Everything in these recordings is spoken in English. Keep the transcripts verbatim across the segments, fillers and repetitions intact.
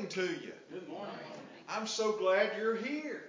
morning to you. Good morning. I'm so glad you're here.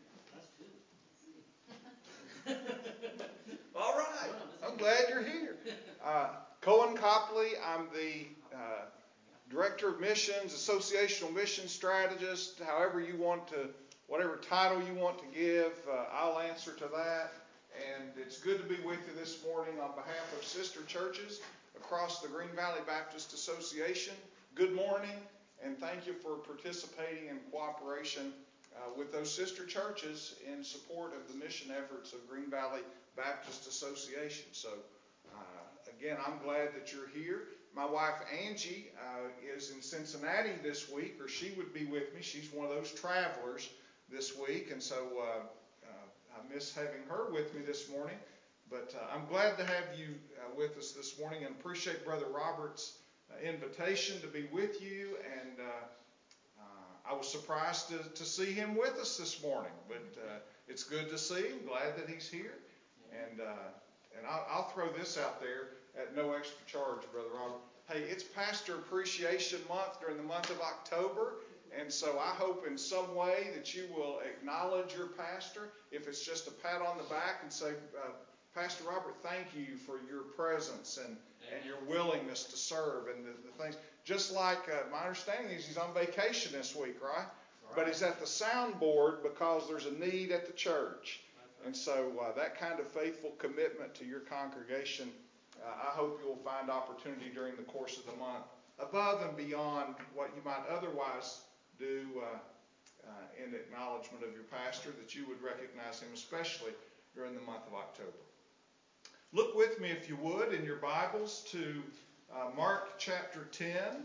That's good. All right. I'm glad you're here. Uh, Cohen Copley, I'm the uh, Director of Missions, Associational Mission Strategist, however you want to, whatever title you want to give, uh, I'll answer to that. And it's good to be with you this morning on behalf of sister churches across the Green Valley Baptist Association. Good morning, and thank you for participating in cooperation uh, with those sister churches in support of the mission efforts of Green Valley Baptist Association. So, uh, again, I'm glad that you're here. My wife Angie uh, is in Cincinnati this week, or she would be with me. She's one of those travelers this week, and so uh, uh, I miss having her with me this morning. But uh, I'm glad to have you uh, with us this morning, and appreciate Brother Robert's uh, invitation to be with you. And uh, uh, I was surprised to, to see him with us this morning, but uh, it's good to see him. Glad that he's here. And uh, and I'll, I'll throw this out there at no extra charge, Brother Robert. Hey, it's Pastor Appreciation Month during the month of October. And so I hope in some way that you will acknowledge your pastor. If it's just a pat on the back and say, uh, Pastor Robert, thank you for your presence and, and your willingness to serve and the, the things. Just like uh, my understanding is he's on vacation this week, right? right? But he's at the soundboard because there's a need at the church. Right. And so uh, that kind of faithful commitment to your congregation, uh, I hope you'll find opportunity during the course of the month above and beyond what you might otherwise do uh, uh, in acknowledgement of your pastor, that you would recognize him, especially during the month of October. Look with me, if you would, in your Bibles to uh, Mark chapter ten.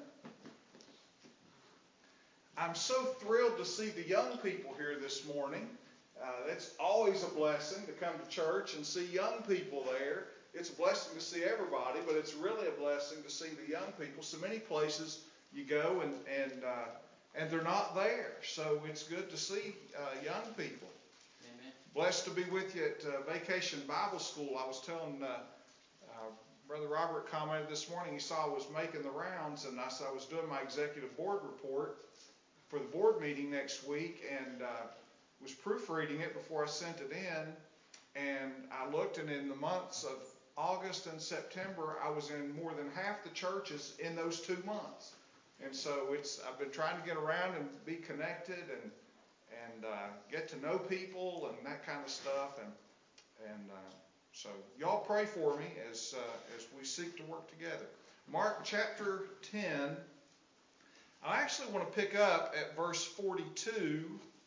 I'm so thrilled to see the young people here this morning. Uh, it's always a blessing to come to church and see young people there. It's a blessing to see everybody, but it's really a blessing to see the young people. So many places you go and and uh, and they're not there. So it's good to see uh, young people. Amen. Blessed to be with you at uh, Vacation Bible School. I was telling uh, uh, Brother Robert commented this morning. He saw I was making the rounds, and I saw I was doing my executive board report for the board meeting next week, and uh, was proofreading it before I sent it in. And I looked, and in the months of August and September, I was in more than half the churches in those two months. And so it's I've been trying to get around and be connected and and uh, get to know people and that kind of stuff. And and uh, so y'all pray for me as uh, as we seek to work together. Mark chapter ten. I actually want to pick up at verse forty-two.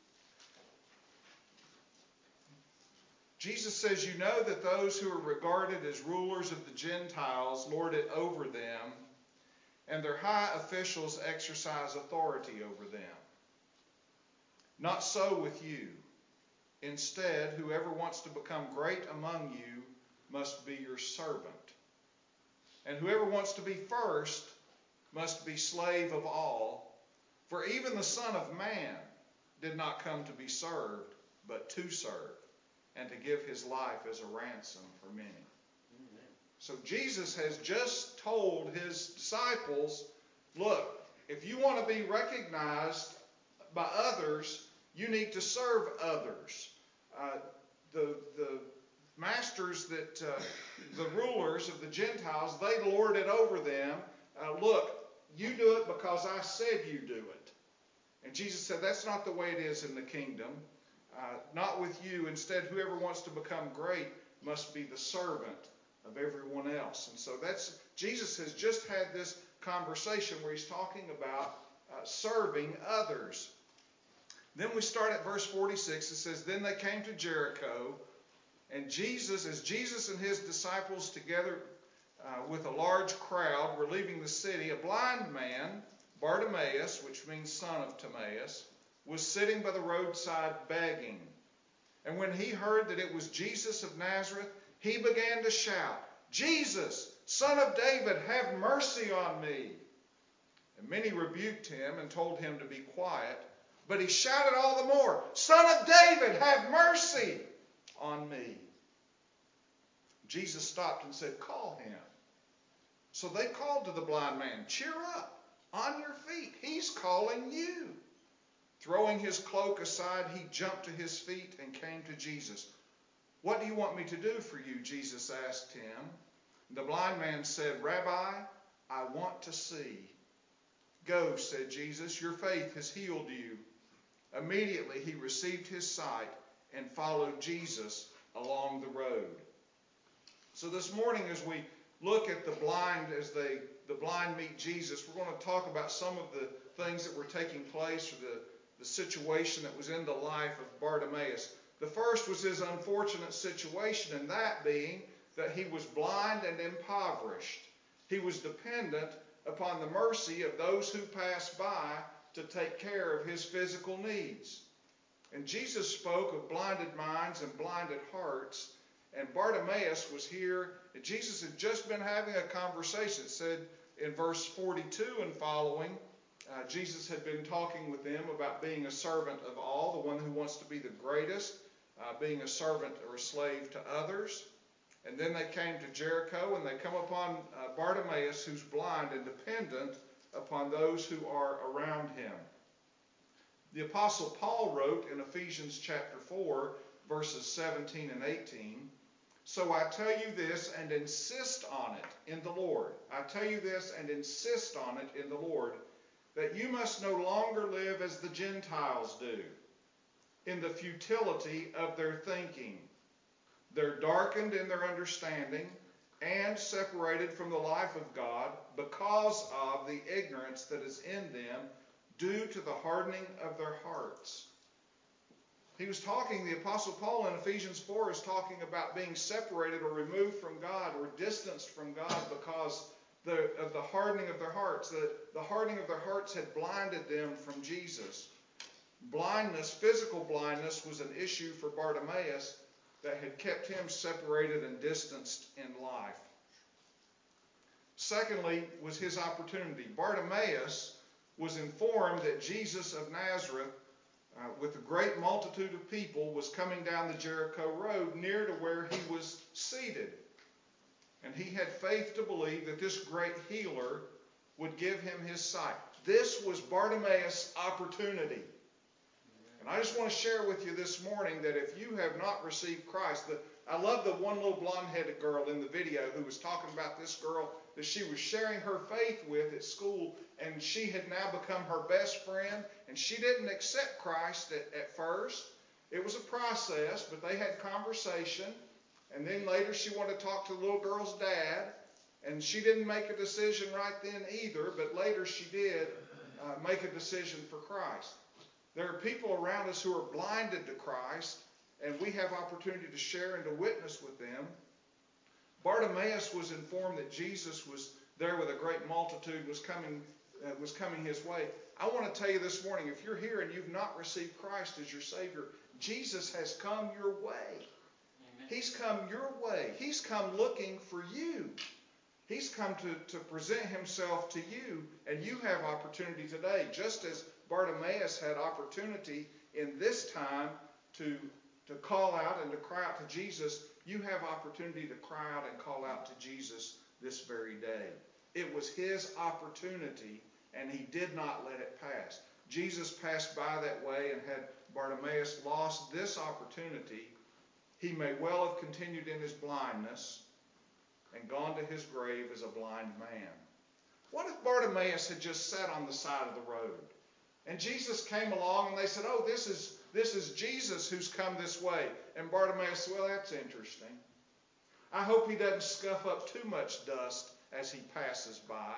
Jesus says, "You know that those who are regarded as rulers of the Gentiles lord it over them, and their high officials exercise authority over them. Not so with you. Instead, whoever wants to become great among you must be your servant. And whoever wants to be first must be slave of all. For even the Son of Man did not come to be served, but to serve, and to give his life as a ransom for many." So Jesus has just told his disciples, look, if you want to be recognized by others, you need to serve others. Uh, the, the masters that, uh, the rulers of the Gentiles, they lord it over them. Uh, look, you do it because I said you do it. And Jesus said, that's not the way it is in the kingdom. Uh, not with you. Instead, whoever wants to become great must be the servant of everyone else. And so that's Jesus has just had this conversation where he's talking about uh, serving others. Then we start at verse forty-six. It says, "Then they came to Jericho, and Jesus, as Jesus and his disciples together uh, with a large crowd were leaving the city, a blind man, Bartimaeus, which means son of Timaeus, was sitting by the roadside begging. And when he heard that it was Jesus of Nazareth, he began to shout, 'Jesus, Son of David, have mercy on me.' And many rebuked him and told him to be quiet. But he shouted all the more, 'Son of David, have mercy on me.' Jesus stopped and said, 'Call him.' So they called to the blind man, 'Cheer up, on your feet. He's calling you. Throwing his cloak aside, he jumped to his feet and came to Jesus. What do you want me to do for you? Jesus asked him. The blind man said, Rabbi, I want to see. Go, said Jesus, your faith has healed you. Immediately he received his sight and followed Jesus along the road. So this morning as we look at the blind as they the blind meet Jesus, we're going to talk about some of the things that were taking place, or the, the situation that was in the life of Bartimaeus. The first was his unfortunate situation, and that being that he was blind and impoverished. He was dependent upon the mercy of those who passed by to take care of his physical needs. And Jesus spoke of blinded minds and blinded hearts, and Bartimaeus was here, and Jesus had just been having a conversation. It said in verse forty-two and following, uh, Jesus had been talking with them about being a servant of all, the one who wants to be the greatest, uh, being a servant or a slave to others. And then they came to Jericho, and they come upon uh, Bartimaeus, who's blind and dependent upon those who are around him. The Apostle Paul wrote in Ephesians chapter four, verses seventeen and eighteen, So I tell you this and insist on it in the Lord. I tell you this and insist on it in the Lord, that you must no longer live as the Gentiles do, in the futility of their thinking. They're darkened in their understanding and separated from the life of God because of the ignorance that is in them due to the hardening of their hearts. He was talking, the Apostle Paul in Ephesians four is talking about being separated or removed from God or distanced from God because the, of the hardening of their hearts. The, the hardening of their hearts had blinded them from Jesus. Blindness, physical blindness, was an issue for Bartimaeus that had kept him separated and distanced in life. Secondly, was his opportunity. Bartimaeus was informed that Jesus of Nazareth, uh, with a great multitude of people, was coming down the Jericho road near to where he was seated. And he had faith to believe that this great healer would give him his sight. This was Bartimaeus' opportunity. And I just want to share with you this morning that if you have not received Christ, that I love the one little blonde-headed girl in the video who was talking about this girl that she was sharing her faith with at school, and she had now become her best friend, and she didn't accept Christ at, at first. It was a process, but they had conversation, and then later she wanted to talk to the little girl's dad, and she didn't make a decision right then either, but later she did uh, make a decision for Christ. There are people around us who are blinded to Christ, and we have opportunity to share and to witness with them. Bartimaeus was informed that Jesus was there with a great multitude, was coming, uh, was coming his way. I want to tell you this morning, if you're here and you've not received Christ as your Savior, Jesus has come your way. Amen. He's come your way. He's come looking for you. He's come to, to present himself to you, and you have opportunity today, just as Bartimaeus had opportunity in this time to, to call out and to cry out to Jesus. You have opportunity to cry out and call out to Jesus this very day. It was his opportunity, and he did not let it pass. Jesus passed by that way, and had Bartimaeus lost this opportunity, he may well have continued in his blindness and gone to his grave as a blind man. What if Bartimaeus had just sat on the side of the road? And Jesus came along and they said, oh, this is this is Jesus who's come this way. And Bartimaeus said, well, that's interesting. I hope he doesn't scuff up too much dust as he passes by.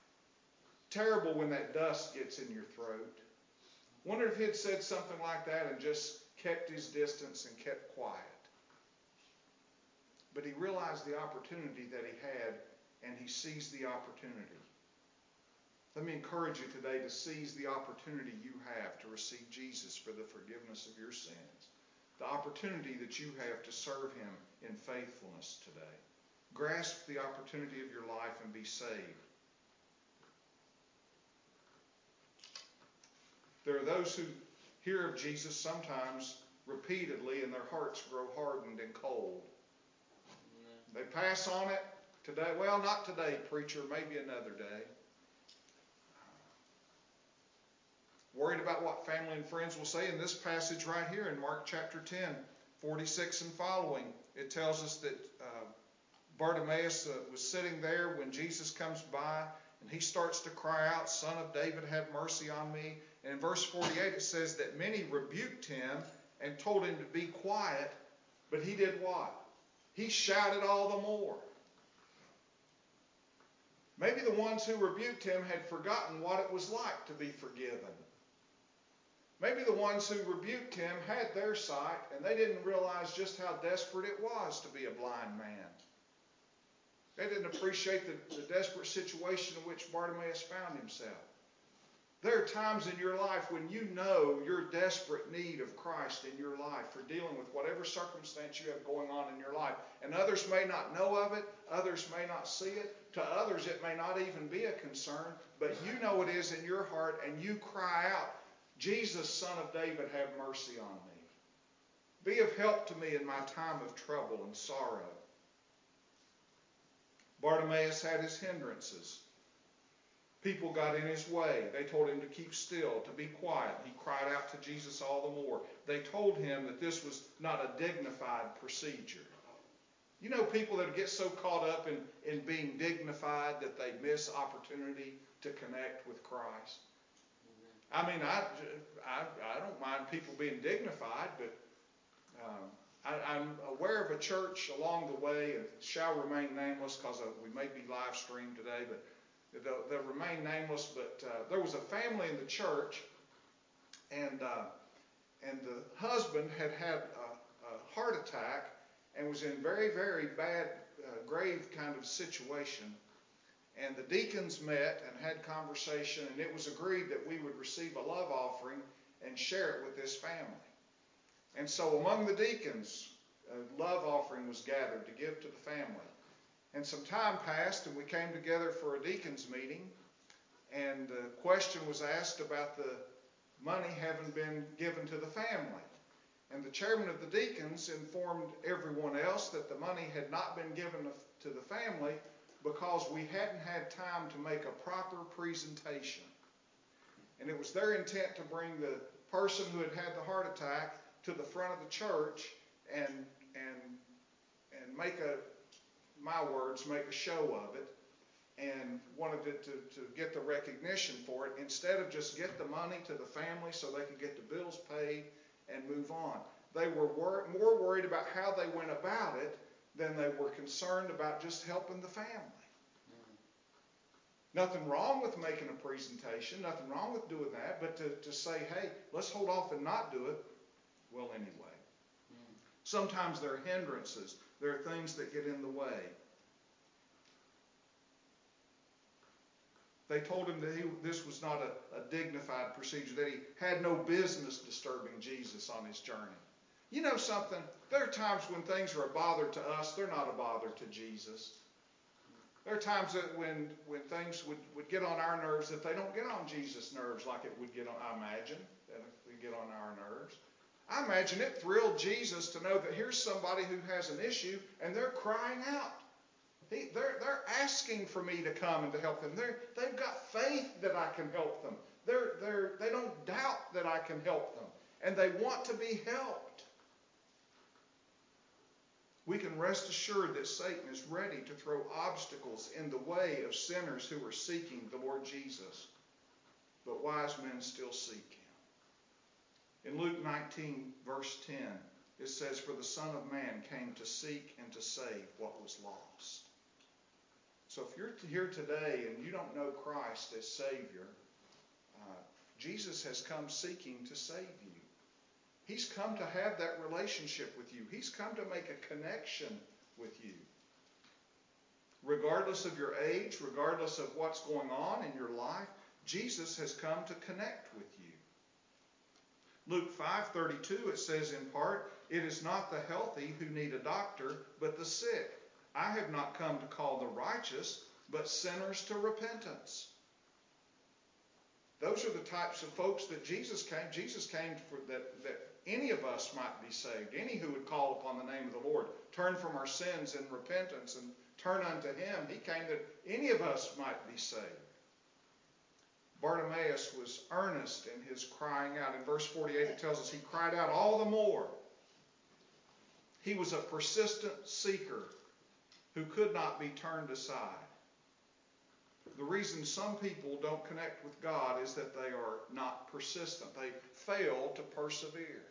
Terrible when that dust gets in your throat. Wonder if he'd said something like that and just kept his distance and kept quiet. But he realized the opportunity that he had, and he seized the opportunity. Let me encourage you today to seize the opportunity you have to receive Jesus for the forgiveness of your sins. The opportunity that you have to serve him in faithfulness today. Grasp the opportunity of your life and be saved. There are those who hear of Jesus sometimes repeatedly, and their hearts grow hardened and cold. They pass on it today. Well, not today, preacher, maybe another day. worried about what family and friends will say. In this passage right here in Mark chapter ten, forty-six and following, it tells us that uh, Bartimaeus uh, was sitting there when Jesus comes by, and he starts to cry out, "Son of David, have mercy on me." And in verse forty-eight it says that many rebuked him and told him to be quiet, but he did what? He shouted all the more. Maybe the ones who rebuked him had forgotten what it was like to be forgiven. Maybe the ones who rebuked him had their sight, and they didn't realize just how desperate it was to be a blind man. They didn't appreciate the, the desperate situation in which Bartimaeus found himself. There are times in your life when you know your desperate need of Christ in your life for dealing with whatever circumstance you have going on in your life. And others may not know of it. Others may not see it. To others it may not even be a concern. But you know it is in your heart, and you cry out, "Jesus, Son of David, have mercy on me. Be of help to me in my time of trouble and sorrow." Bartimaeus had his hindrances. People got in his way. They told him to keep still, to be quiet. He cried out to Jesus all the more. They told him that this was not a dignified procedure. You know people that get so caught up in, in being dignified that they miss opportunity to connect with Christ. I mean, I, I, I don't mind people being dignified, but um, I, I'm aware of a church along the way, and shall remain nameless because we may be live streamed today, but they'll, they'll remain nameless. But uh, there was a family in the church, and uh, and the husband had had a, a heart attack and was in very, very bad, uh, grave kind of situation. And the deacons met and had conversation, and it was agreed that we would receive a love offering and share it with this family. And so among the deacons, a love offering was gathered to give to the family. And some time passed, and we came together for a deacons meeting, and the question was asked about the money having been given to the family. And the chairman of the deacons informed everyone else that the money had not been given to the family because we hadn't had time to make a proper presentation. And it was their intent to bring the person who had had the heart attack to the front of the church and and and make a, my words, make a show of it, and wanted it to, to get the recognition for it, instead of just get the money to the family so they could get the bills paid and move on. They were wor- more worried about how they went about it than they were concerned about just helping the family. Mm-hmm. Nothing wrong with making a presentation, nothing wrong with doing that, but to, to say, hey, let's hold off and not do it, well, anyway. Mm-hmm. Sometimes there are hindrances. There are things that get in the way. They told him that he, this was not a, a dignified procedure, that he had no business disturbing Jesus on his journey. You know something? There are times when things are a bother to us, they're not a bother to Jesus. There are times that when, when things would, would get on our nerves, that they don't get on Jesus' nerves like it would get on, I imagine, that it would get on our nerves. I imagine it thrilled Jesus to know that here's somebody who has an issue and they're crying out. He, they're, they're asking for me to come and to help them. They're, they've got faith that I can help them. They're, they're, they don't doubt that I can help them. And they want to be helped. We can rest assured that Satan is ready to throw obstacles in the way of sinners who are seeking the Lord Jesus. But wise men still seek him. In Luke nineteen, verse ten, it says, "For the Son of Man came to seek and to save what was lost." So if you're here today and you don't know Christ as Savior, uh, Jesus has come seeking to save you. He's come to have that relationship with you. He's come to make a connection with you. Regardless of your age, regardless of what's going on in your life, Jesus has come to connect with you. Luke five thirty-two, it says in part, "It is not the healthy who need a doctor, but the sick. I have not come to call the righteous, but sinners to repentance." Those are the types of folks that Jesus came. Jesus came for that, that any of us might be saved. Any who would call upon the name of the Lord, turn from our sins in repentance and turn unto him. He came that any of us might be saved. Bartimaeus was earnest in his crying out. In verse forty-eight it tells us he cried out all the more. He was a persistent seeker who could not be turned aside. The reason some people don't connect with God is that they are not persistent. They fail to persevere.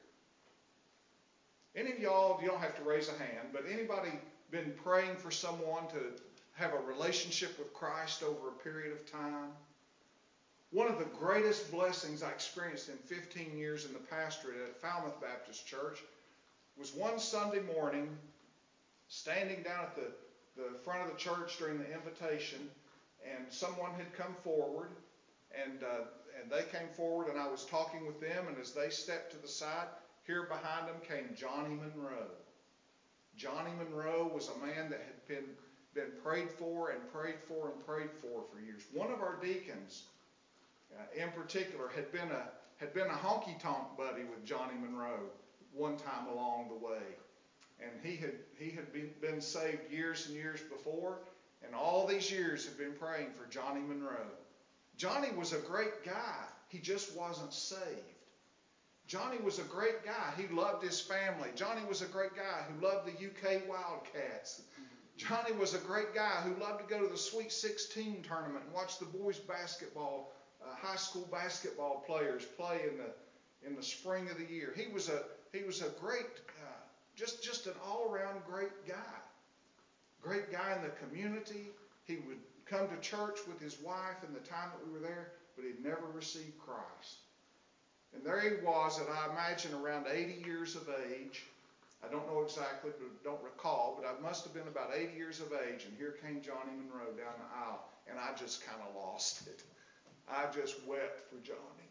Any of y'all, you don't have to raise a hand, but anybody been praying for someone to have a relationship with Christ over a period of time? One of the greatest blessings I experienced in fifteen years in the pastorate at Falmouth Baptist Church was one Sunday morning, standing down at the, the front of the church during the invitation, and someone had come forward, and uh, and they came forward, and I was talking with them, and as they stepped to the side, here behind them came Johnny Monroe. Johnny Monroe was a man that had been, been prayed for and prayed for and prayed for for years. One of our deacons, uh, in particular, had been a had been a honky-tonk buddy with Johnny Monroe one time along the way. And he had he had been, been saved years and years before, and all these years have been praying for Johnny Monroe. Johnny was a great guy. He just wasn't saved. Johnny was a great guy. He loved his family. Johnny was a great guy who loved the U K Wildcats. Johnny was a great guy who loved to go to the Sweet sixteen tournament and watch the boys basketball, uh, high school basketball players play in the in the spring of the year. He was a he was a great, uh, just just an all-around great guy. Great guy in the community. He would come to church with his wife in the time that we were there, but he'd never received Christ. And there he was at, I imagine, around eighty years of age. I don't know exactly, but don't recall, but I must have been about eighty years of age, and here came Johnny Monroe down the aisle, and I just kind of lost it. I just wept for Johnny.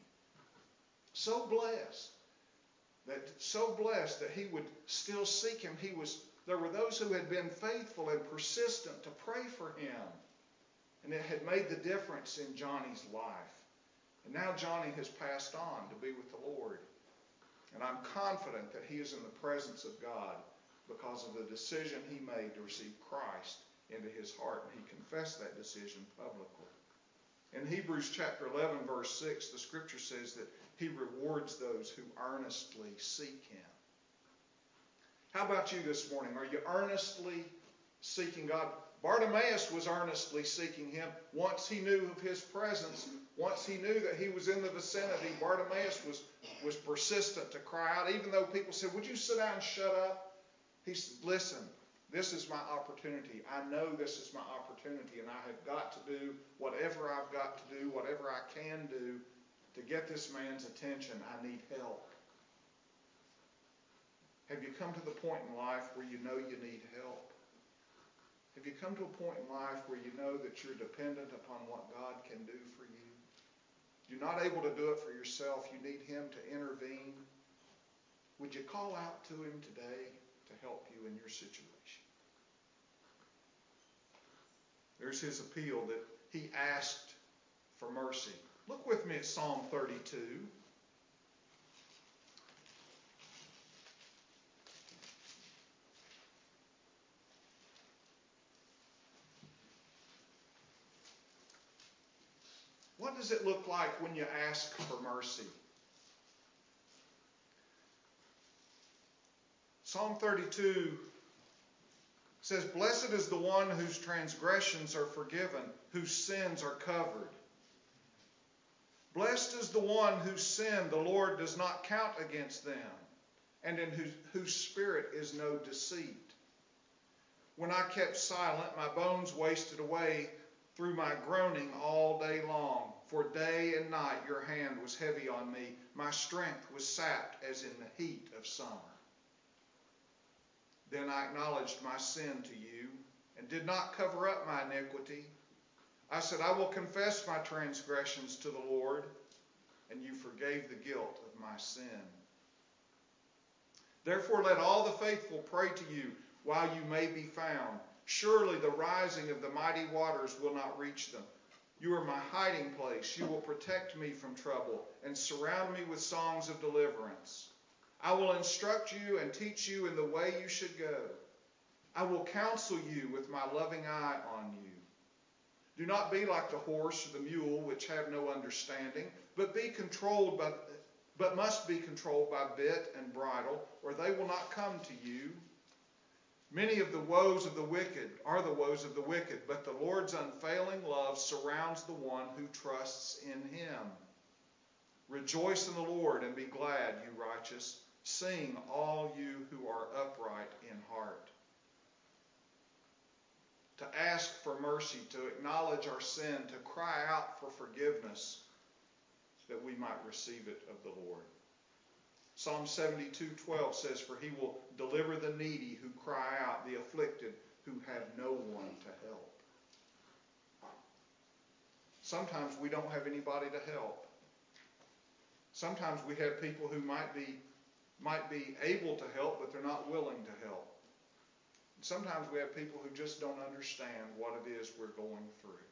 So blessed, that so blessed that he would still seek him. He was. There were those who had been faithful and persistent to pray for him, and it had made the difference in Johnny's life. And now Johnny has passed on to be with the Lord. And I'm confident that he is in the presence of God because of the decision he made to receive Christ into his heart. And he confessed that decision publicly. In Hebrews chapter eleven, verse six, the scripture says that he rewards those who earnestly seek him. How about you this morning? Are you earnestly seeking God? Bartimaeus was earnestly seeking him. Once he knew of his presence, once he knew that he was in the vicinity, Bartimaeus was, was persistent to cry out. Even though people said, would you sit down and shut up? He said, listen, this is my opportunity. I know this is my opportunity, and I have got to do whatever I've got to do, whatever I can do to get this man's attention. I need help. Have you come to the point in life where you know you need help? Have you come to a point in life where you know that you're dependent upon what God can do for you? You're not able to do it for yourself. You need him to intervene. Would you call out to him today to help you in your situation? There's his appeal that he asked for mercy. Look with me at Psalm thirty-two. What does it look like when you ask for mercy? Psalm thirty-two says, blessed is the one whose transgressions are forgiven, whose sins are covered. Blessed is the one whose sin the Lord does not count against them, and in whose, whose spirit is no deceit. When I kept silent, my bones wasted away through my groaning all day long. For day and night your hand was heavy on me. My strength was sapped as in the heat of summer. Then I acknowledged my sin to you and did not cover up my iniquity. I said, I will confess my transgressions to the Lord, and you forgave the guilt of my sin. Therefore let all the faithful pray to you while you may be found. Surely the rising of the mighty waters will not reach them. You are my hiding place. You will protect me from trouble and surround me with songs of deliverance. I will instruct you and teach you in the way you should go. I will counsel you with my loving eye on you. Do not be like the horse or the mule, which have no understanding, but be controlled by, but must be controlled by bit and bridle, or they will not come to you. Many of the woes of the wicked are the woes of the wicked, but the Lord's unfailing love surrounds the one who trusts in him. Rejoice in the Lord and be glad, you righteous. Sing, all you who are upright in heart. To ask for mercy, to acknowledge our sin, to cry out for forgiveness, that we might receive it of the Lord. Psalm seventy-two twelve says, for he will deliver the needy who cry out, the afflicted who have no one to help. Sometimes we don't have anybody to help. Sometimes we have people who might be, might be able to help, but they're not willing to help. Sometimes we have people who just don't understand what it is we're going through.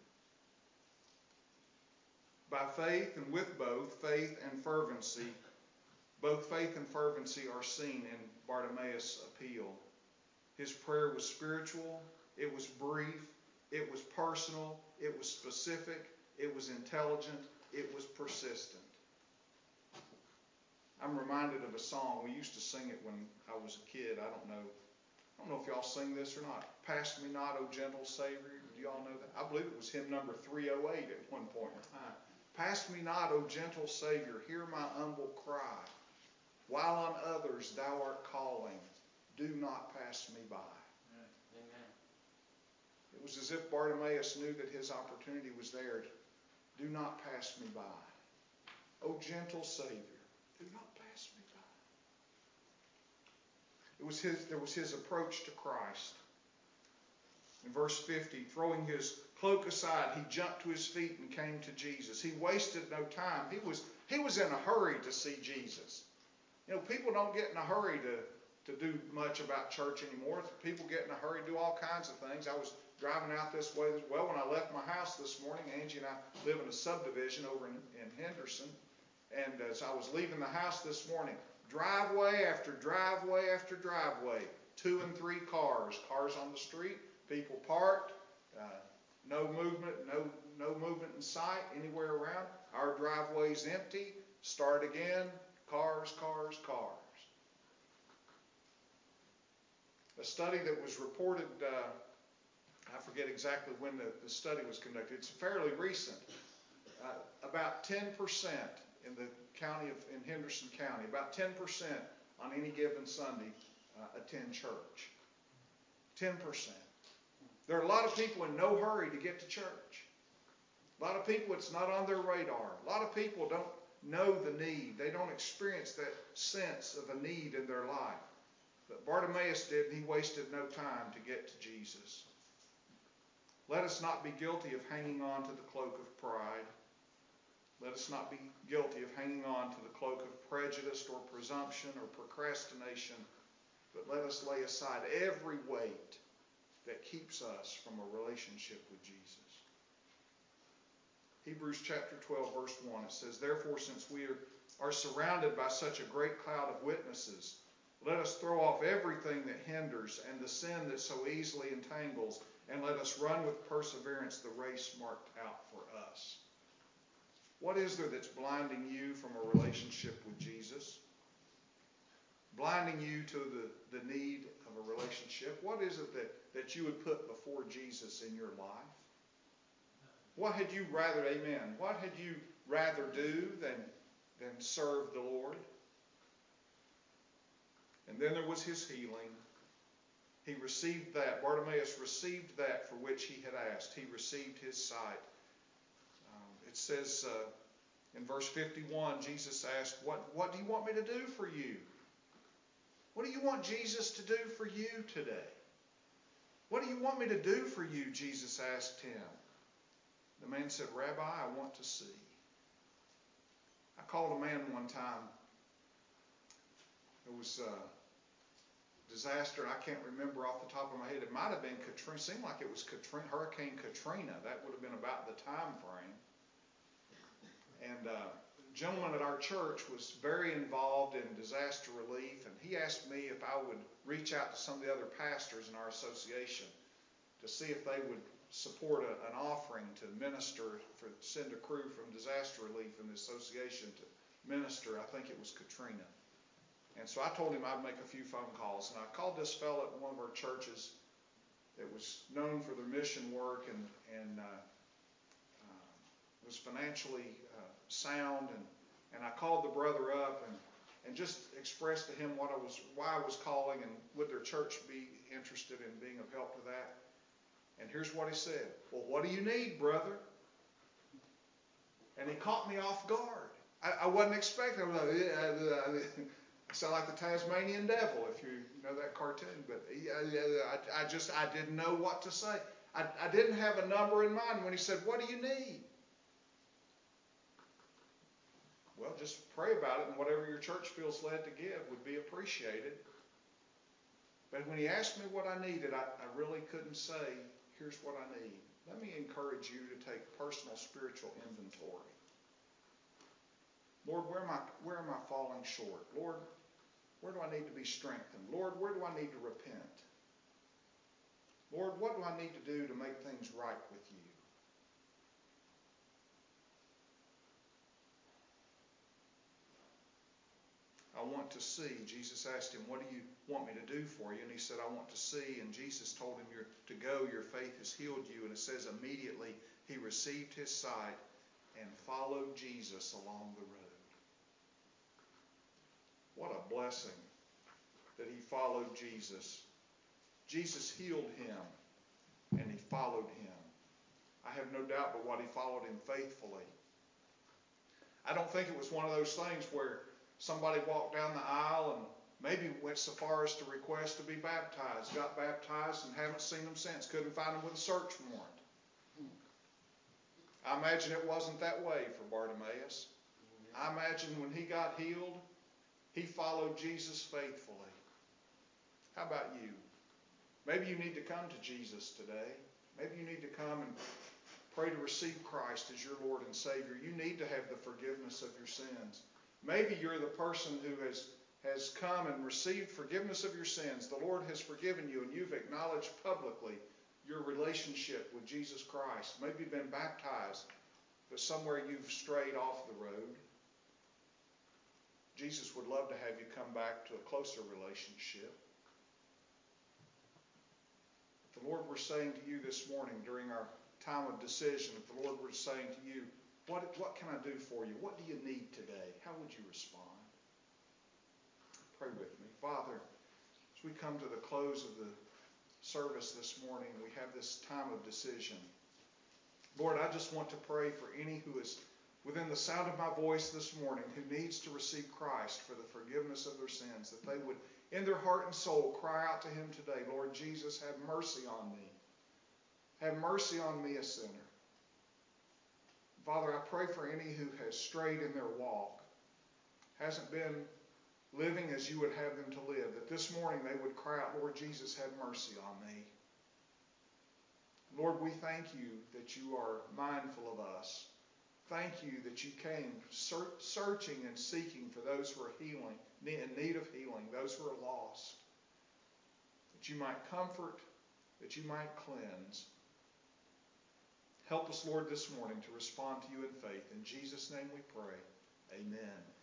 By faith and with both, faith and fervency, both faith and fervency are seen in Bartimaeus' appeal. His prayer was spiritual, it was brief, it was personal, it was specific, it was intelligent, it was persistent. I'm reminded of a song. We used to sing it when I was a kid. I don't know. I don't know if y'all sing this or not. Pass me not, O gentle Savior. Do y'all know that? I believe it was hymn number three oh eight at one point in time. Pass me not, O gentle Savior. Hear my humble cry. While on others thou art calling, do not pass me by. Amen. It was as if Bartimaeus knew that his opportunity was there. Do not pass me by. O gentle Savior, do not pass me by. It was his, there was his approach to Christ. In verse fifty, throwing his cloak aside, he jumped to his feet and came to Jesus. He wasted no time. He was, he was in a hurry to see Jesus. You know, people don't get in a hurry to, to do much about church anymore. People get in a hurry to do all kinds of things. I was driving out this way as well when I left my house this morning. Angie and I live in a subdivision over in, in Henderson. And as I was leaving the house this morning, driveway after driveway after driveway, two and three cars, cars on the street, people parked, uh, no movement, no no movement in sight anywhere around. Our driveway's empty. Start again. Cars, cars, cars. A study that was reported, uh, I forget exactly when the, the study was conducted. It's fairly recent. Uh, about ten percent in the county of in Henderson County, about ten percent on any given Sunday uh, attend church. ten percent. There are a lot of people in no hurry to get to church. A lot of people, it's not on their radar. A lot of people don't know the need. They don't experience that sense of a need in their life. But Bartimaeus did, and he wasted no time to get to Jesus. Let us not be guilty of hanging on to the cloak of pride. Let us not be guilty of hanging on to the cloak of prejudice or presumption or procrastination, but let us lay aside every weight that keeps us from a relationship with Jesus. Hebrews chapter twelve, verse one, it says, therefore, since we are, are surrounded by such a great cloud of witnesses, let us throw off everything that hinders and the sin that so easily entangles, and let us run with perseverance the race marked out for us. What is there that's blinding you from a relationship with Jesus? Blinding you to the, the need of a relationship? What is it that, that you would put before Jesus in your life? What had you rather, amen, what had you rather do than, than serve the Lord? And then there was his healing. He received that. Bartimaeus received that for which he had asked. He received his sight. Um, it says uh, in verse fifty-one, Jesus asked, what, what do you want me to do for you? What do you want Jesus to do for you today? What do you want me to do for you? Jesus asked him. The man said, Rabbi, I want to see. I called a man one time. It was a disaster. I can't remember off the top of my head. It might have been Katrina. It seemed like it was Katrina, Hurricane Katrina. That would have been about the time frame. And uh, a gentleman at our church was very involved in disaster relief. And he asked me if I would reach out to some of the other pastors in our association to see if they would support a, an offering to minister, for send a crew from disaster relief in the association to minister. I think it was Katrina. And so I told him I'd make a few phone calls. And I called this fellow at one of our churches that was known for their mission work and, and uh, uh, was financially uh, sound. And, and I called the brother up and, and just expressed to him what I was, why I was calling and would their church be interested in being of help to that. And here's what he said. Well, what do you need, brother? And he caught me off guard. I, I wasn't expecting. I was like, yeah, I sound like the Tasmanian devil, if you know that cartoon. But I, I just, I didn't know what to say. I, I didn't have a number in mind when he said, what do you need? Well, just pray about it, and whatever your church feels led to give would be appreciated. But when he asked me what I needed, I, I really couldn't say, here's what I need. Let me encourage you to take personal spiritual inventory. Lord, where am I, where am I falling short? Lord, where do I need to be strengthened? Lord, where do I need to repent? Lord, what do I need to do to make things right with you? I want to see. Jesus asked him, what do you want me to do for you? And he said, I want to see. And Jesus told him, You're to go, your faith has healed you. And it says immediately he received his sight and followed Jesus along the road. What a blessing that he followed Jesus. Jesus healed him and he followed him. I have no doubt but what he followed him faithfully. I don't think it was one of those things where somebody walked down the aisle and maybe went so far as to request to be baptized, got baptized and haven't seen them since, couldn't find them with a search warrant. I imagine it wasn't that way for Bartimaeus. I imagine when he got healed, he followed Jesus faithfully. How about you? Maybe you need to come to Jesus today. Maybe you need to come and pray to receive Christ as your Lord and Savior. You need to have the forgiveness of your sins. Maybe you're the person who has, has come and received forgiveness of your sins. The Lord has forgiven you and you've acknowledged publicly your relationship with Jesus Christ. Maybe you've been baptized, but somewhere you've strayed off the road. Jesus would love to have you come back to a closer relationship. If the Lord were saying to you this morning during our time of decision, if the Lord were saying to you, what, what can I do for you? What do you need today? How would you respond? Pray with me. Father, as we come to the close of the service this morning, we have this time of decision. Lord, I just want to pray for any who is within the sound of my voice this morning who needs to receive Christ for the forgiveness of their sins, that they would, in their heart and soul, cry out to him today, Lord Jesus, have mercy on me. Have mercy on me, a sinner. Father, I pray for any who has strayed in their walk, hasn't been living as you would have them to live, that this morning they would cry out, Lord Jesus, have mercy on me. Lord, we thank you that you are mindful of us. Thank you that you came searching and seeking for those who are healing, in need of healing, those who are lost, that you might comfort, that you might cleanse. Help us, Lord, this morning to respond to you in faith. In Jesus' name we pray. Amen.